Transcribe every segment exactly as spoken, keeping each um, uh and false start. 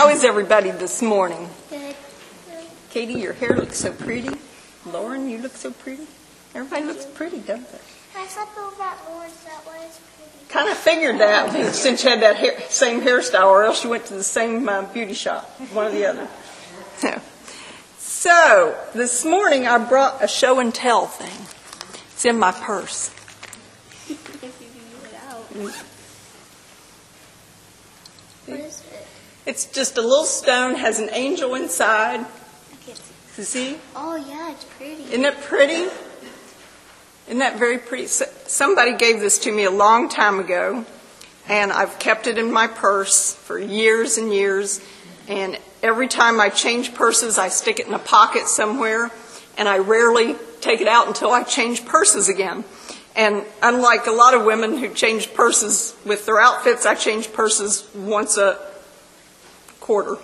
How is everybody this morning? Good. Katie, your hair looks so pretty. Lauren, you look so pretty. Everybody looks pretty, don't they? I slept over at Lauren's, that was pretty. Kind of figured that since you had that hair, same hairstyle, or else you went to the same uh, beauty shop, one or the other. So, so, this morning I brought a show and tell thing. It's in my purse. What is it? It's just a little stone, has an angel inside. I can't see. You see? Oh, yeah, it's pretty. Isn't it pretty? Isn't that very pretty? Somebody gave this to me a long time ago, and I've kept it in my purse for years and years. And every time I change purses, I stick it in a pocket somewhere, and I rarely take it out until I change purses again. And unlike a lot of women who change purses with their outfits, I change purses once a quarter.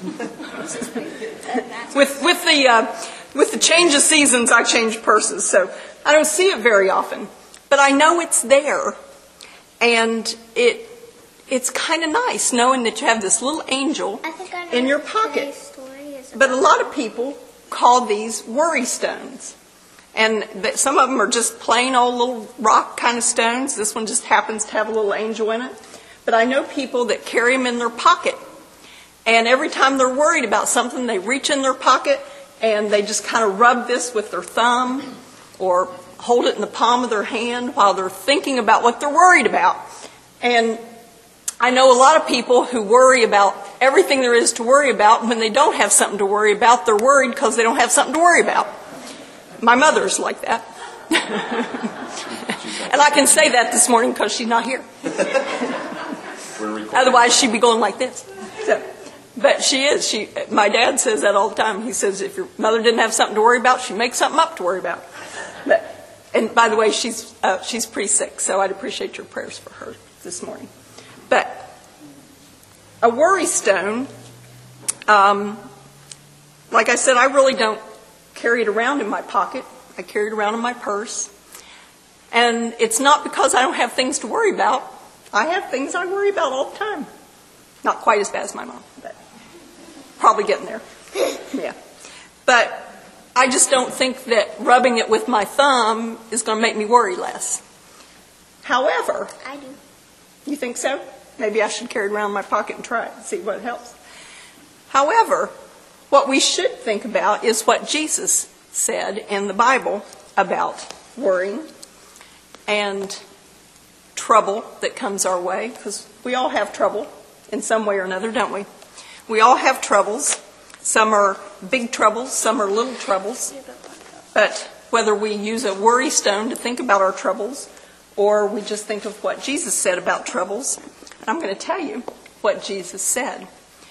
with with the uh, with the change of seasons, I change purses, so I don't see it very often. But I know it's there, and it it's kind of nice knowing that you have this little angel I think I know in your what pocket. today's story is But a about. lot of people call these worry stones. And that some of them are just plain old little rock kind of stones. This one just happens to have a little angel in it. But I know people that carry them in their pocket. And every time they're worried about something, they reach in their pocket and they just kind of rub this with their thumb or hold it in the palm of their hand while they're thinking about what they're worried about. And I know a lot of people who worry about everything there is to worry about. And when they don't have something to worry about, they're worried because they don't have something to worry about. My mother's like that. And I can say that this morning because she's not here. Otherwise, she'd be going like this. So, but she is. She. My dad says that all the time. He says if your mother didn't have something to worry about, she'd make something up to worry about. But, and by the way, she's uh, she's pretty sick, so I'd appreciate your prayers for her this morning. But a worry stone, um, like I said, I really don't carry it around in my pocket. I carry it around in my purse. And it's not because I don't have things to worry about. I have things I worry about all the time. Not quite as bad as my mom, but probably getting there. Yeah. But I just don't think that rubbing it with my thumb is going to make me worry less. However, I do. you think so? Maybe I should carry it around in my pocket and try it and see what helps. However, what we should think about is what Jesus said in the Bible about worrying and trouble that comes our way, because we all have trouble in some way or another, don't we? We all have troubles. Some are big troubles, some are little troubles. But whether we use a worry stone to think about our troubles or we just think of what Jesus said about troubles, I'm going to tell you what Jesus said.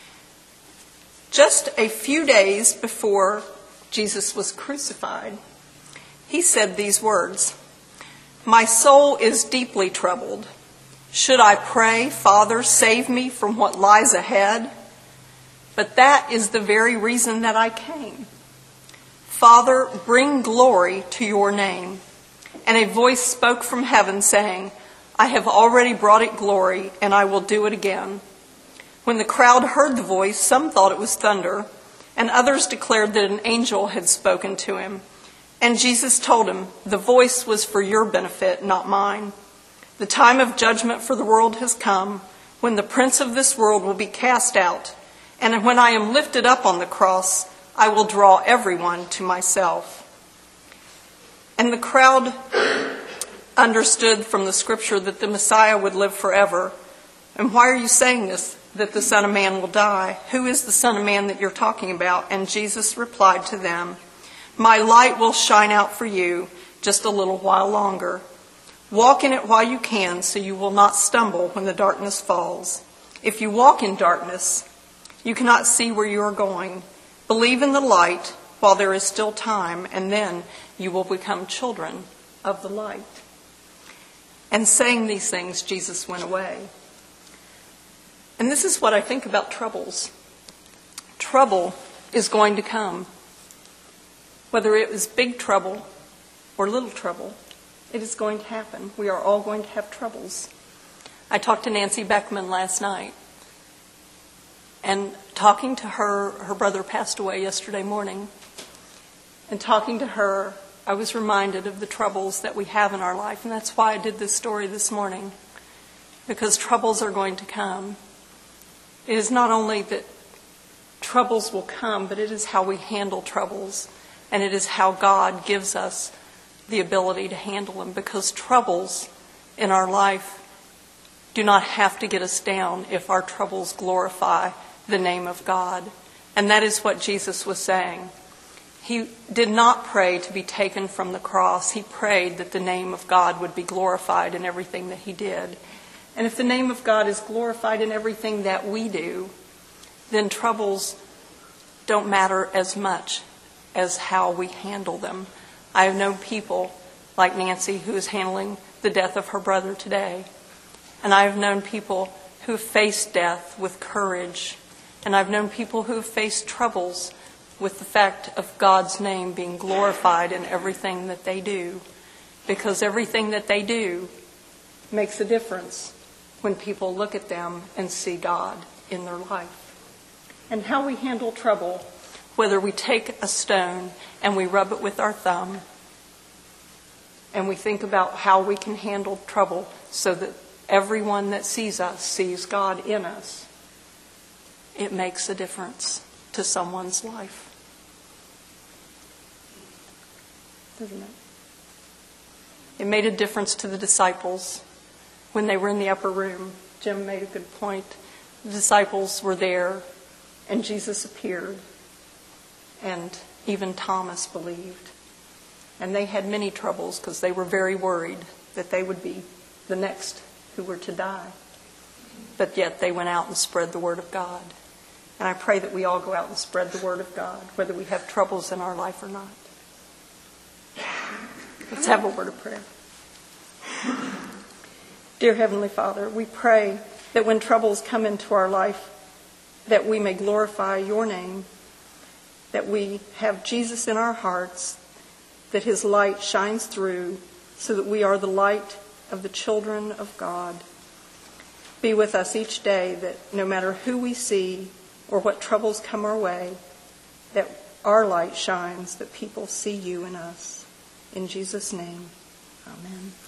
Just a few days before Jesus was crucified, he said these words, "My soul is deeply troubled. Should I pray, 'Father, save me from what lies ahead?' But that is the very reason that I came. Father, bring glory to your name." And a voice spoke from heaven saying, "I have already brought it glory, and I will do it again." When the crowd heard the voice, some thought it was thunder, and others declared that an angel had spoken to him. And Jesus told him, "The voice was for your benefit, not mine. The time of judgment for the world has come, when the prince of this world will be cast out. And when I am lifted up on the cross, I will draw everyone to myself." And the crowd understood from the scripture that the Messiah would live forever. "And why are you saying this, that the Son of Man will die? Who is the Son of Man that you're talking about?" And Jesus replied to them, "My light will shine out for you just a little while longer. Walk in it while you can, so you will not stumble when the darkness falls. If you walk in darkness, you cannot see where you are going. Believe in the light while there is still time, and then you will become children of the light." And saying these things, Jesus went away. And this is what I think about troubles. Trouble is going to come. Whether it is big trouble or little trouble, it is going to happen. We are all going to have troubles. I talked to Nancy Beckman last night. And talking to her, her brother passed away yesterday morning. And talking to her, I was reminded of the troubles that we have in our life. And that's why I did this story this morning. Because troubles are going to come. It is not only that troubles will come, but it is how we handle troubles. And it is how God gives us the ability to handle them. Because troubles in our life do not have to get us down if our troubles glorify the name of God. And that is what Jesus was saying. He did not pray to be taken from the cross. He prayed that the name of God would be glorified in everything that he did. And if the name of God is glorified in everything that we do, then troubles don't matter as much as how we handle them. I have known people like Nancy who is handling the death of her brother today. And I have known people who have faced death with courage. And I've known people who have faced troubles with the fact of God's name being glorified in everything that they do. Because everything that they do makes a difference when people look at them and see God in their life. And how we handle trouble, whether we take a stone and we rub it with our thumb, and we think about how we can handle trouble so that everyone that sees us sees God in us, it makes a difference to someone's life. Doesn't it? It made a difference to the disciples when they were in the upper room. Jim made a good point. The disciples were there, and Jesus appeared, and even Thomas believed. And they had many troubles because they were very worried that they would be the next who were to die. But yet they went out and spread the word of God. And I pray that we all go out and spread the word of God, whether we have troubles in our life or not. Let's have a word of prayer. Dear Heavenly Father, we pray that when troubles come into our life, that we may glorify your name, that we have Jesus in our hearts, that his light shines through so that we are the light of the children of God. Be with us each day, that no matter who we see or what troubles come our way, that our light shines, that people see you in us. In Jesus' name, amen.